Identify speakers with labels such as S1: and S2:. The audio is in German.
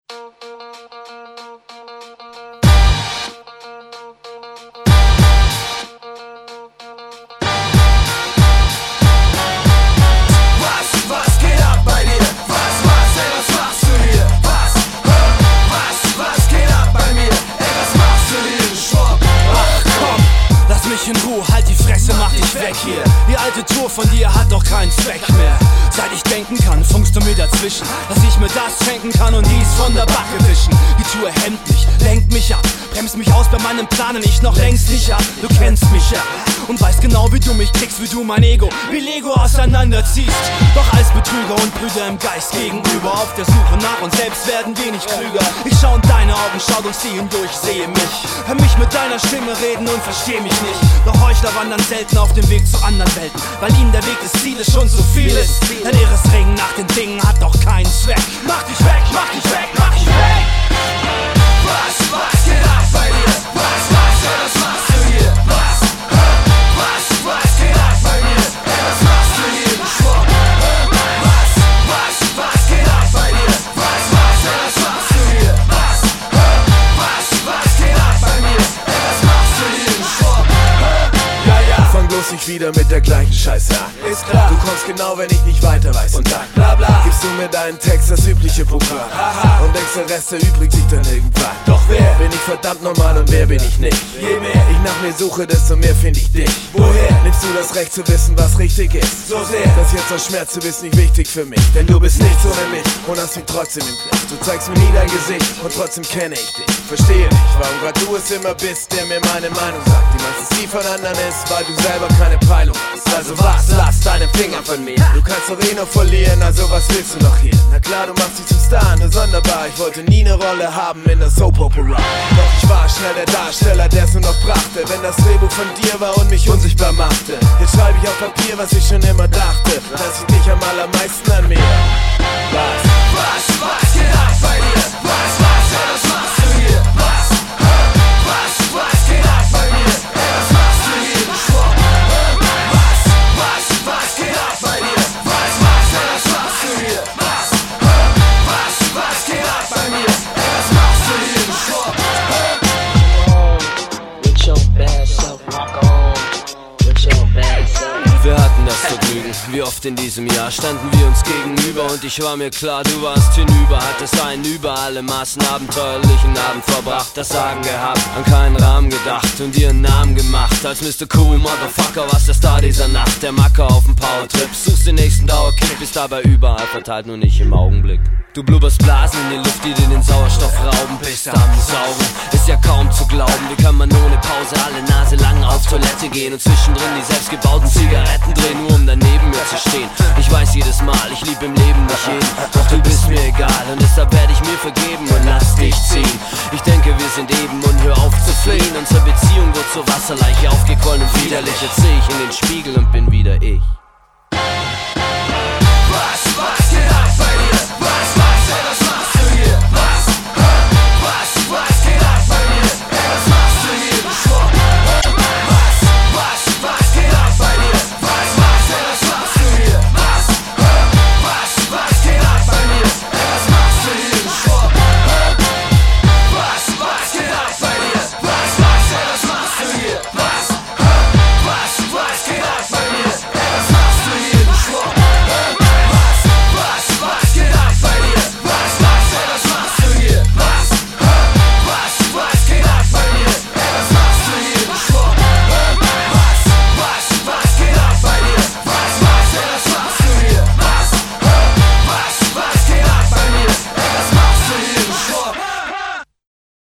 S1: In Ruhe, halt die Fresse, mach dich weg hier. Die alte Tour von dir hat doch keinen Zweck mehr. Seit ich denken kann, funkst du mir dazwischen, dass ich mir das schenken kann und dies von der Backe wischen. Die Tour hemmt mich, lenkt mich ab, bremst mich aus bei meinem Plan und ich noch längst nicht ab. Du kennst mich ja und weißt genau, wie du mich kriegst, wie du mein Ego wie Lego auseinanderziehst. Doch als Betrüger und Brüder im Geist gegenüber, auf der Suche nach uns selbst werden wir nicht klüger. Ich schau in deine Augen, schau durch sie hindurch, sehe mich. Hör mich mit deiner Stimme reden und versteh mich nicht. Doch Heuchler wandern selten auf dem Weg zu anderen Welten, weil ihnen der Weg des Zieles schon zu viel ist. Dein irres Ringen nach den Dingen hat doch keinen Zweck. Mach dich weg, mach dich weg, mach dich weg! Was geht ab bei dir? Was machst du hier? Was geht ab bei mir? Was machst du hier, du Schwupp? Was geht ab bei dir? Was machst du hier? Was geht ab bei mir? Was machst du hier, du Schwupp?
S2: Fang bloß nicht wieder mit der gleichen Scheiße an.
S1: Ist klar.
S2: Du kommst genau, wenn ich nicht weiter weiß. Und dann
S1: Bla bla.
S2: gibst du mir deinen Text, das übliche Programm.
S1: Aha.
S2: Und denkst, der Rest erübrigt sich dann irgendwann.
S1: Doch wer?
S2: Bin ich verdammt normal und wer bin ich nicht?
S1: Je mehr
S2: ich nach mir suche, desto mehr find ich dich.
S1: Woher?
S2: Nimmst du das Recht zu wissen, was richtig ist?
S1: So sehr.
S2: Das jetzt aus Schmerz zu wissen, nicht wichtig für mich. Denn du bist nichts ohne mich und hast mich trotzdem im Griff. Du zeigst mir nie dein Gesicht und trotzdem kenne ich dich. Verstehe nicht, warum grad du es immer bist, der mir meine Meinung sagt. Die meistens die von anderen ist, weil du selber keine Peilung hast. Also was, lass deine Finger von mir. Du kannst doch eh nur verlieren, also was willst du noch hier? Na klar, du machst dich zum Star, nur sonderbar. Ich wollte nie ne Rolle haben in der Soap Opera. Doch ich war schnell der Darsteller, der's nur noch brachte. Wenn das Drehbuch von dir war und mich unsichtbar machte. Jetzt schreibe ich auf Papier, was ich schon immer dachte. Das sieht dich am allermeisten an mir.
S1: Was geht ab bei dir? Was machst du hier? Was geht ab bei mir? Was machst du hier, du Schwupp? Was geht ab bei dir? Was machst du hier? Was geht ab bei mir? Was machst du hier, du Schwupp?
S3: With your bad self, walk on. With your bad self.
S4: Wir hatten das Vergnügen, wie oft in diesem Jahr standen wir uns gegenüber und ich war mir klar, du warst hinüber, hattest einen über alle Maßen abenteuerlichen Abend verbracht, das Sagen gehabt, an keinen Rahmen gedacht und dir einen Namen gemacht, als Mr. Cool Motherfucker warst der Star dieser Nacht, der Macker auf dem Powertrip, suchst den nächsten Dauerkick, bist dabei überall verteilt, nur nicht im Augenblick. Du blubberst Blasen in die Luft, die dir den Sauerstoff rauben, bist am Saugen, ist ja kaum zu glauben, wie kann man ohne Pause alle Nase lang auf Toilette gehen und zwischendrin die selbstgebauten Zigaretten drehen, nur um dann neben mir zu stehen. Ich weiß jedes Mal, ich lieb im Leben nicht jeden, doch du bist mir egal und deshalb werde ich mir vergeben und lass dich ziehen. Ich denke, wir sind eben und hör auf zu flehen, unsere Beziehung wird zur Wasserleiche aufgequollen und widerlich. Jetzt seh ich in den Spiegel und bin wieder ich.